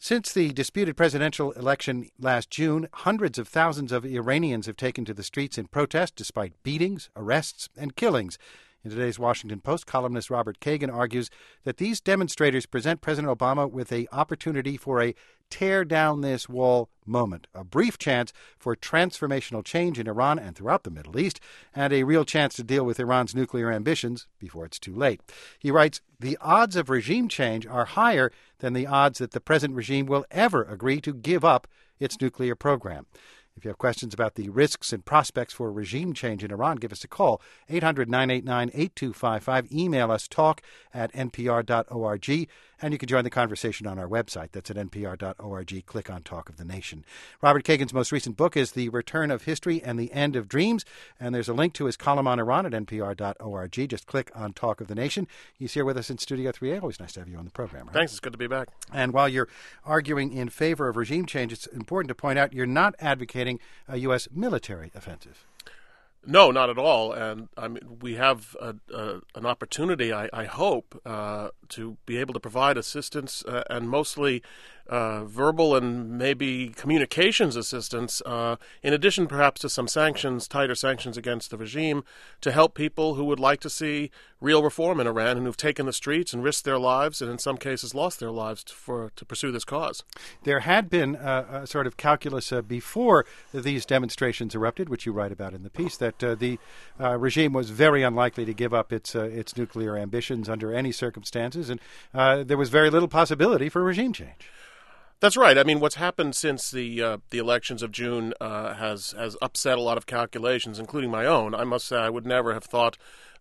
Since the disputed presidential election last June, hundreds of thousands of Iranians have taken to the streets in protest despite beatings, arrests, and killings. In today's Washington Post, columnist Robert Kagan argues that these demonstrators present President Obama with an opportunity for a tear-down-this-wall moment, a brief chance for transformational change in Iran and throughout the Middle East, and a real chance to deal with Iran's nuclear ambitions before it's too late. He writes, "The odds of regime change are higher than the odds that the present regime will ever agree to give up its nuclear program." If you have questions about the risks and prospects for regime change in Iran, give us a call, 800-989-8255. Email us, talk@npr.org, and you can join the conversation on our website. That's at npr.org. Click on Talk of the Nation. Robert Kagan's most recent book is The Return of History and the End of Dreams, and there's a link to his column on Iran at npr.org. Just click on Talk of the Nation. He's here with us in Studio 3A. Always nice to have you on the program. Right? Thanks. It's good to be back. And while you're arguing in favor of regime change, it's important to point out you're not advocating a U.S. military offensive. No, not at all. And I mean, we have an opportunity, I hope, to be able to provide assistance and mostly verbal and maybe communications assistance, in addition perhaps to some sanctions, tighter sanctions against the regime, to help people who would like to see real reform in Iran and who've taken the streets and risked their lives and in some cases lost their lives to pursue this cause. There had been a sort of calculus before these demonstrations erupted, which you write about in the piece, that the regime was very unlikely to give up its nuclear ambitions under any circumstances, and there was very little possibility for regime change. That's right. I mean, what's happened since the elections of June has upset a lot of calculations, including my own. I must say, I would never have thought.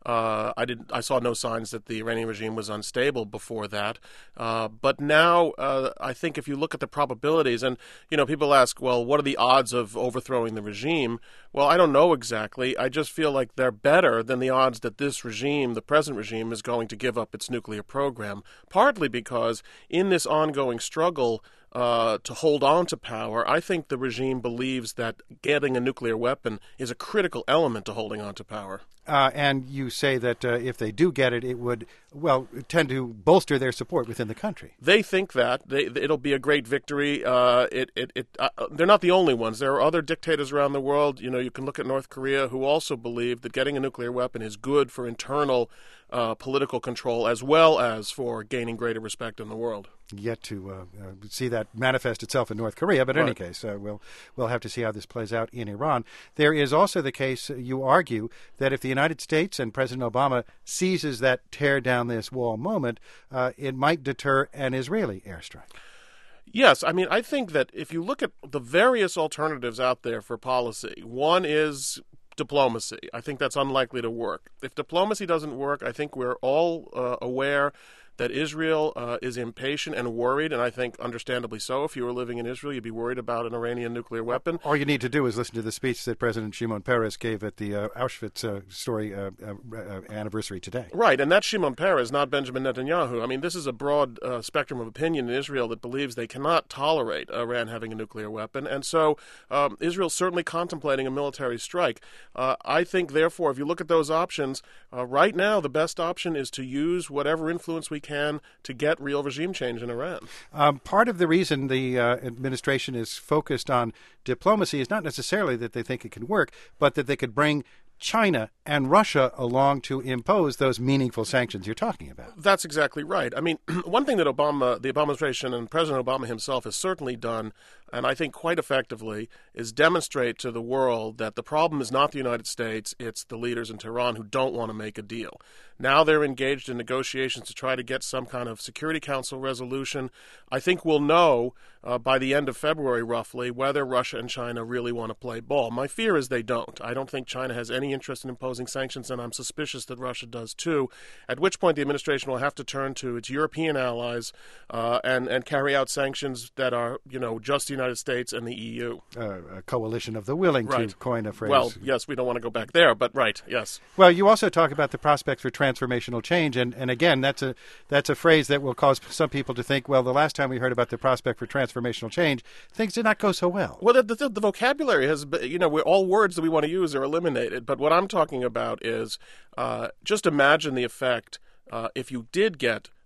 I saw no signs that the Iranian regime was unstable before that. But now, I think if you look at the probabilities, and people ask, well, what are the odds of overthrowing the regime? Well, I don't know exactly. I just feel like they're better than the odds that this regime, the present regime, is going to give up its nuclear program. Partly because in this ongoing struggle to hold on to power, I think the regime believes that getting a nuclear weapon is a critical element to holding on to power. And you say that if they do get it, it would, tend to bolster their support within the country. They think that. It'll be a great victory. They're not the only ones. There are other dictators around the world. You can look at North Korea, who also believe that getting a nuclear weapon is good for internal political control as well as for gaining greater respect in the world. Yet to see that manifest itself in North Korea, but in any case, we'll have to see how this plays out in Iran. There is also the case, you argue, that if the United States and President Obama seizes that tear-down-this-wall moment, it might deter an Israeli airstrike. Yes, I mean, I think that if you look at the various alternatives out there for policy, one is diplomacy. I think that's unlikely to work. If diplomacy doesn't work, I think we're all aware that Israel is impatient and worried, and I think understandably so. If you were living in Israel, you'd be worried about an Iranian nuclear weapon. All you need to do is listen to the speech that President Shimon Peres gave at the Auschwitz story anniversary today. Right, and that's Shimon Peres, not Benjamin Netanyahu. I mean, this is a broad spectrum of opinion in Israel that believes they cannot tolerate Iran having a nuclear weapon, and so Israel's certainly contemplating a military strike. I think, therefore, if you look at those options, right now the best option is to use whatever influence we can to get real regime change in Iran. Part of the reason the administration is focused on diplomacy is not necessarily that they think it can work, but that they could bring China and Russia along to impose those meaningful sanctions you're talking about. That's exactly right. I mean, one thing that the Obama administration and President Obama himself has certainly done, and I think quite effectively, is demonstrate to the world that the problem is not the United States, it's the leaders in Tehran who don't want to make a deal. Now they're engaged in negotiations to try to get some kind of Security Council resolution. I think we'll know by the end of February, roughly, whether Russia and China really want to play ball. My fear is they don't. I don't think China has any interest in imposing sanctions, and I'm suspicious that Russia does too, at which point the administration will have to turn to its European allies and carry out sanctions that are, just the United States and the EU. A coalition of the willing, to coin a phrase. Well, yes, we don't want to go back there, but right, yes. Well, you also talk about the prospects for transformational change, and again, that's a phrase that will cause some people to think, well, the last time we heard about the prospect for transformational change, things did not go so well. Well, the vocabulary has, all words that we want to use are eliminated, but what I'm talking about is just imagine the effect if you did get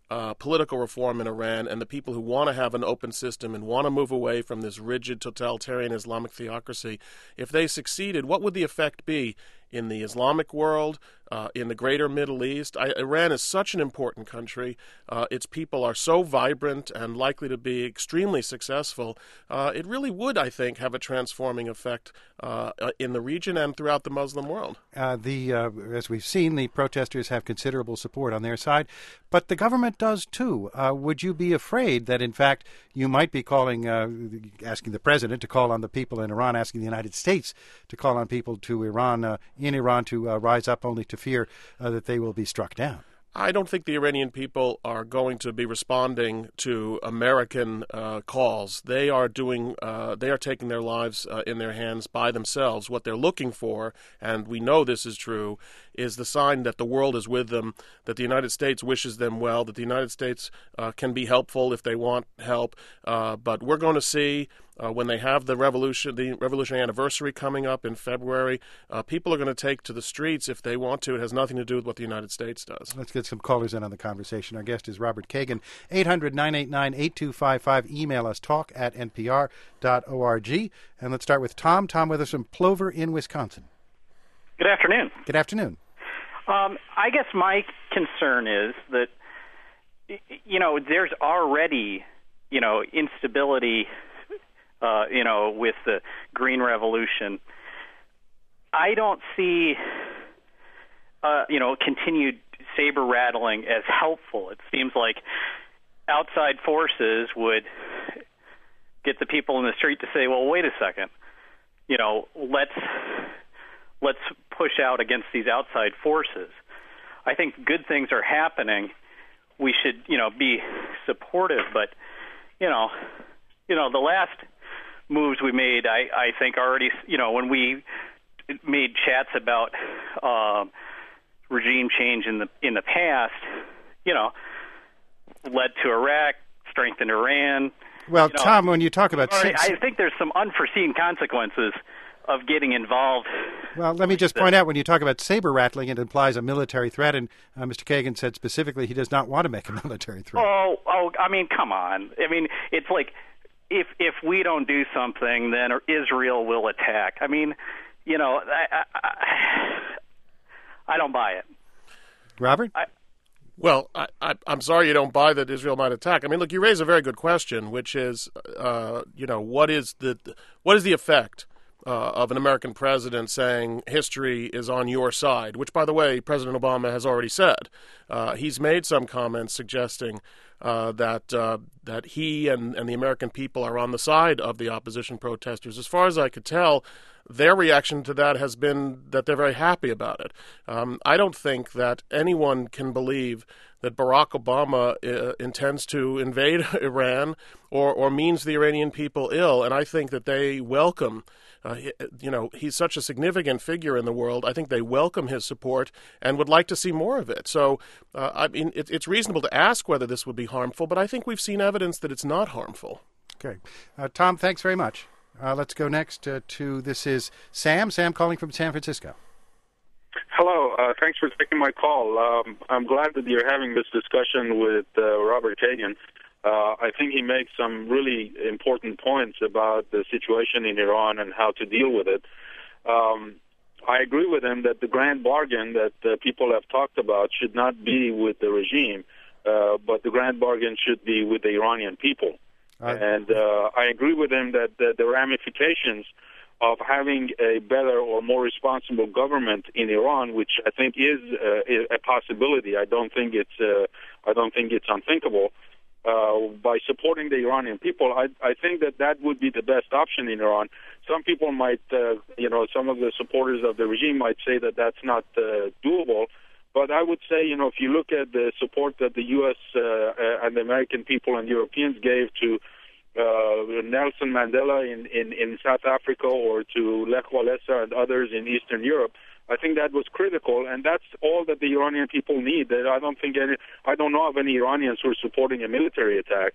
political reform in Iran and the people who want to have an open system and want to move away from this rigid totalitarian Islamic theocracy, if they succeeded, what would the effect be in the Islamic world, in the greater Middle East? Iran is such an important country. Its people are so vibrant and likely to be extremely successful. It really would, I think, have a transforming effect in the region and throughout the Muslim world. As we've seen, the protesters have considerable support on their side, but the government does too. Would you be afraid that, in fact, you might be asking the president to call on the people in Iran, asking the United States to call on people to in Iran to rise up only to fear that they will be struck down? I don't think the Iranian people are going to be responding to American calls. They are taking their lives in their hands by themselves. What they're looking for, and we know this is true, is the sign that the world is with them, that the United States wishes them well, that the United States can be helpful if they want help. But we're going to see when they have the revolutionary anniversary coming up in February, people are going to take to the streets if they want to. It has nothing to do with what the United States does. Let's get some callers in on the conversation. Our guest is Robert Kagan, 800-989-8255. Email us, talk@npr.org. And let's start with Tom. Tom with us from Plover in Wisconsin. Good afternoon. Good afternoon. I guess my concern is that, there's already, instability, with the Green Revolution. I don't see, continued saber rattling as helpful. It seems like outside forces would get the people in the street to say, well, wait a second, let's push out against these outside forces. I think good things are happening. We should, be supportive, but, the last moves we made, I think already, when we made chats about regime change in the past, led to Iraq, strengthened Iran. Well, Tom, when you talk about... I think there's some unforeseen consequences of getting involved. Well, let me just point out, when you talk about saber rattling, it implies a military threat, and Mr. Kagan said specifically he does not want to make a military threat. Come on. It's like if we don't do something, then Israel will attack. I don't buy it. Robert? Well, I'm sorry you don't buy that Israel might attack. Look, you raise a very good question, which is, what is the effect of an American president saying history is on your side, which, by the way, President Obama has already said. He's made some comments suggesting that he and the American people are on the side of the opposition protesters. As far as I could tell, their reaction to that has been that they're very happy about it. I don't think that anyone can believe that Barack Obama intends to invade Iran or means the Iranian people ill, and I think that they welcome he's such a significant figure in the world. I think they welcome his support and would like to see more of it. So, it's reasonable to ask whether this would be harmful, but I think we've seen evidence that it's not harmful. Okay. Tom, thanks very much. Let's go next this is Sam. Sam calling from San Francisco. Hello. Thanks for taking my call. I'm glad that you're having this discussion with Robert Kagan. I think he makes some really important points about the situation in Iran and how to deal with it. I agree with him that the grand bargain that people have talked about should not be with the regime, but the grand bargain should be with the Iranian people. And I agree with him that the ramifications of having a better or more responsible government in Iran, which I think is a possibility. I don't think it's unthinkable. By supporting the Iranian people, I think that would be the best option in Iran. Some people might, some of the supporters of the regime might say that that's not doable. But I would say, if you look at the support that the U.S. And the American people and Europeans gave to Nelson Mandela in South Africa or to Lech Walesa and others in Eastern Europe, I think that was critical, and that's all that the Iranian people need. I don't know of any Iranians who are supporting a military attack.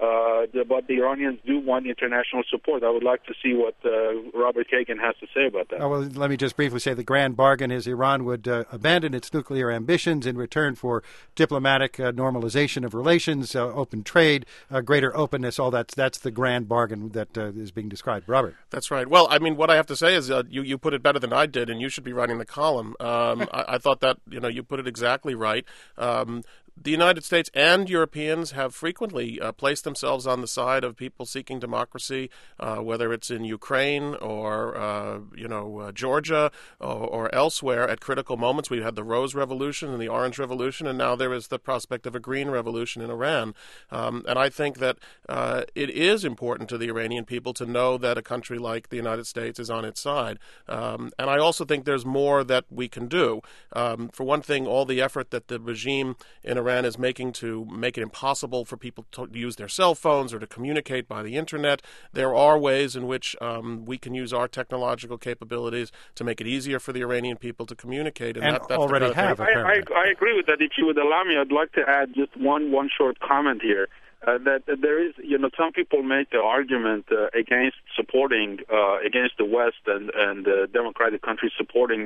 but the Iranians do want international support. I would like to see what Robert Kagan has to say about that. Oh, well, let me just briefly say the grand bargain is Iran would abandon its nuclear ambitions in return for diplomatic normalization of relations, open trade, greater openness, all that. That's the grand bargain that is being described. Robert. That's right. Well, I mean, what I have to say is you put it better than I did, and you should be writing the column. I thought that, you put it exactly right. The United States and Europeans have frequently placed themselves on the side of people seeking democracy, whether it's in Ukraine or, Georgia or elsewhere at critical moments. We had the Rose Revolution and the Orange Revolution, and now there is the prospect of a Green Revolution in Iran. And I think that it is important to the Iranian people to know that a country like the United States is on its side. And I also think there's more that we can do. For one thing, all the effort that the regime in Iran is making to make it impossible for people to use their cell phones or to communicate by the internet. There are ways in which we can use our technological capabilities to make it easier for the Iranian people to communicate. And that's already have. I agree with that. If you would allow me, I'd like to add just one short comment here. That there is, some people make the argument against supporting, against the West and democratic countries supporting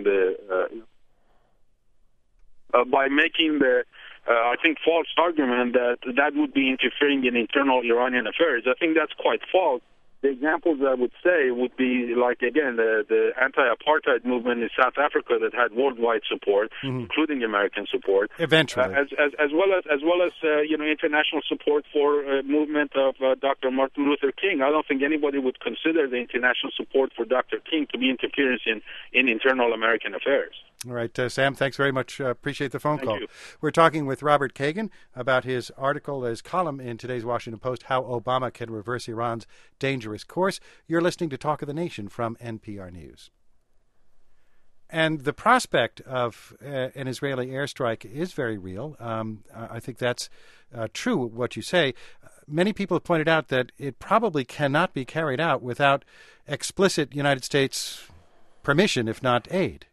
by making the I think false argument that would be interfering in internal Iranian affairs. I think that's quite false. The examples I would say would be like, again, the anti-apartheid movement in South Africa that had worldwide support, including American support. Eventually, as well as international support for a movement of Dr. Martin Luther King. I don't think anybody would consider the international support for Dr. King to be interference in internal American affairs. All right, Sam, thanks very much. Appreciate the phone call. Thank you. We're talking with Robert Kagan about his article, his column in today's Washington Post, How Obama Can Reverse Iran's Dangerous Course. You're listening to Talk of the Nation from NPR News. And the prospect of an Israeli airstrike is very real. I think that's true, what you say. Many people have pointed out that it probably cannot be carried out without explicit United States permission, if not aid.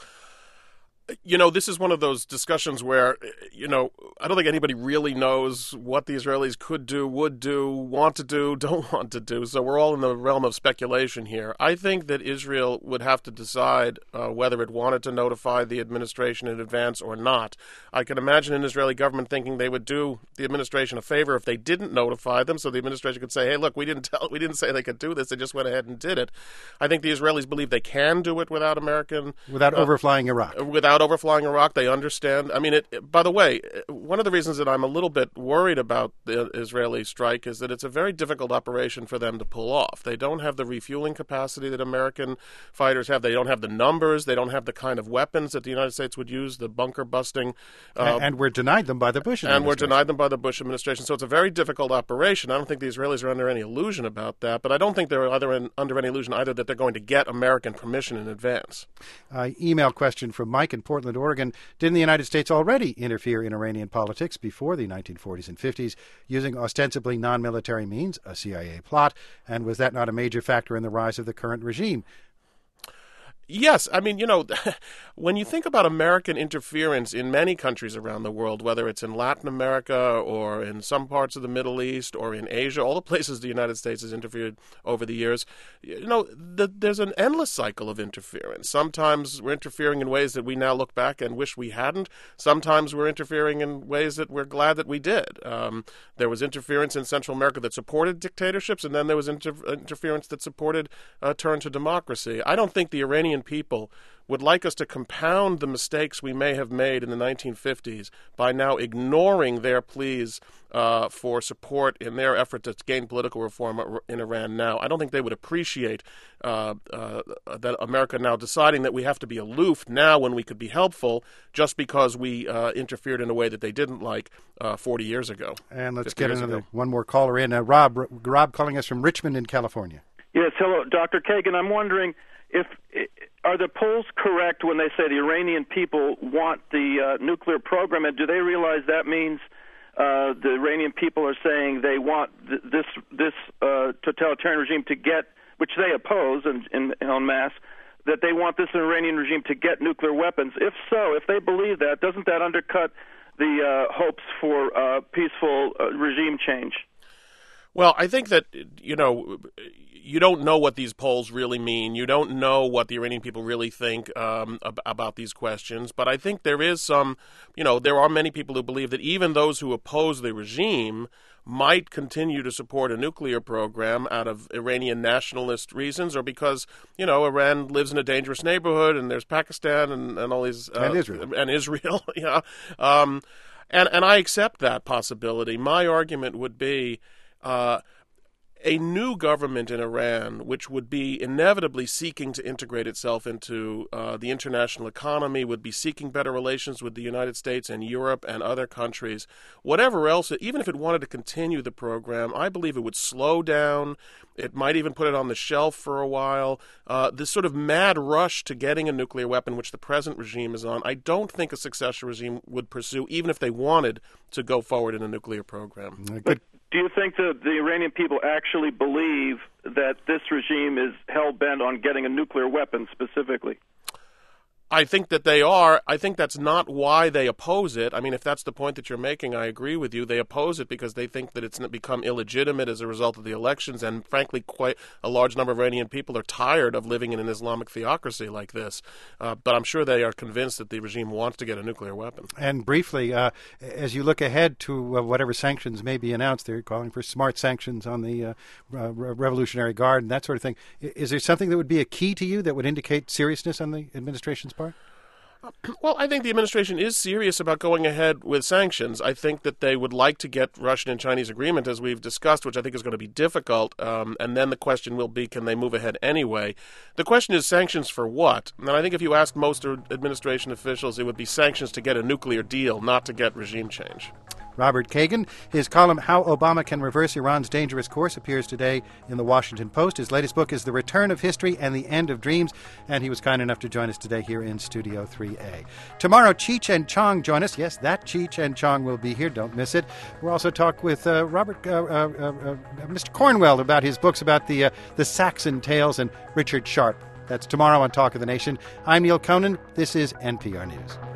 This is one of those discussions where, I don't think anybody really knows what the Israelis could do, would do, want to do, don't want to do. So we're all in the realm of speculation here. I think that Israel would have to decide whether it wanted to notify the administration in advance or not. I can imagine an Israeli government thinking they would do the administration a favor if they didn't notify them, so the administration could say, hey, look, we didn't say they could do this. They just went ahead and did it. I think the Israelis believe they can do it without Without overflying Iraq. Without overflying Iraq. They understand. I mean, by the way, one of the reasons that I'm a little bit worried about the Israeli strike is that it's a very difficult operation for them to pull off. They don't have the refueling capacity that American fighters have. They don't have the numbers. They don't have the kind of weapons that the United States would use, the bunker busting. And we're denied them by the Bush administration. And we're denied them by the Bush administration. So it's a very difficult operation. I don't think the Israelis are under any illusion about that, but I don't think they're under any illusion either that they're going to get American permission in advance. Email question from Mike in Portland, Oregon. Didn't the United States already interfere in Iranian politics before the 1940s and 50s using ostensibly non-military means, a CIA plot? And was that not a major factor in the rise of the current regime? Yes. I mean, when you think about American interference in many countries around the world, whether it's in Latin America or in some parts of the Middle East or in Asia, all the places the United States has interfered over the years, there's an endless cycle of interference. Sometimes we're interfering in ways that we now look back and wish we hadn't. Sometimes we're interfering in ways that we're glad that we did. There was interference in Central America that supported dictatorships, and then there was interference that supported a turn to democracy. I don't think the Iranian people would like us to compound the mistakes we may have made in the 1950s by now ignoring their pleas for support in their effort to gain political reform in Iran now. I don't think they would appreciate that America now deciding that we have to be aloof now when we could be helpful just because we interfered in a way that they didn't like 40 years ago. And let's get one more caller in. Rob calling us from Richmond in California. Yes, hello, Dr. Kagan. I'm wondering are the polls correct when they say the Iranian people want the nuclear program, and do they realize that means the Iranian people are saying they want this totalitarian regime to get, which they oppose en masse, that they want this Iranian regime to get nuclear weapons? If so, if they believe that, doesn't that undercut the hopes for peaceful regime change? Well, I think that, you don't know what these polls really mean. You don't know what the Iranian people really think about these questions. But I think there is there are many people who believe that even those who oppose the regime might continue to support a nuclear program out of Iranian nationalist reasons, or because, Iran lives in a dangerous neighborhood and there's Pakistan and all these... and Israel. And Israel, yeah. And I accept that possibility. My argument would be... a new government in Iran, which would be inevitably seeking to integrate itself into the international economy, would be seeking better relations with the United States and Europe and other countries. Whatever else, even if it wanted to continue the program, I believe it would slow down. It might even put it on the shelf for a while. This sort of mad rush to getting a nuclear weapon, which the present regime is on, I don't think a successor regime would pursue, even if they wanted to go forward in a nuclear program. But do you think that the Iranian people actually believe that this regime is hell-bent on getting a nuclear weapon specifically? I think that they are. I think that's not why they oppose it. I mean, if that's the point that you're making, I agree with you. They oppose it because they think that it's become illegitimate as a result of the elections, and frankly, quite a large number of Iranian people are tired of living in an Islamic theocracy like this. But I'm sure they are convinced that the regime wants to get a nuclear weapon. And briefly, as you look ahead to whatever sanctions may be announced, they're calling for smart sanctions on the Revolutionary Guard and that sort of thing. Is there something that would be a key to you that would indicate seriousness on the administration's part? Well, I think the administration is serious about going ahead with sanctions. I think that they would like to get Russian and Chinese agreement, as we've discussed, which I think is going to be difficult. And then the question will be, can they move ahead anyway? The question is sanctions for what? And I think if you ask most administration officials, it would be sanctions to get a nuclear deal, not to get regime change. Robert Kagan. His column, How Obama Can Reverse Iran's Dangerous Course, appears today in the Washington Post. His latest book is The Return of History and the End of Dreams, and he was kind enough to join us today here in Studio 3A. Tomorrow, Cheech and Chong join us. Yes, that Cheech and Chong will be here. Don't miss it. We'll also talk with Mr. Cornwell about his books about the Saxon Tales and Richard Sharp. That's tomorrow on Talk of the Nation. I'm Neil Conan. This is NPR News.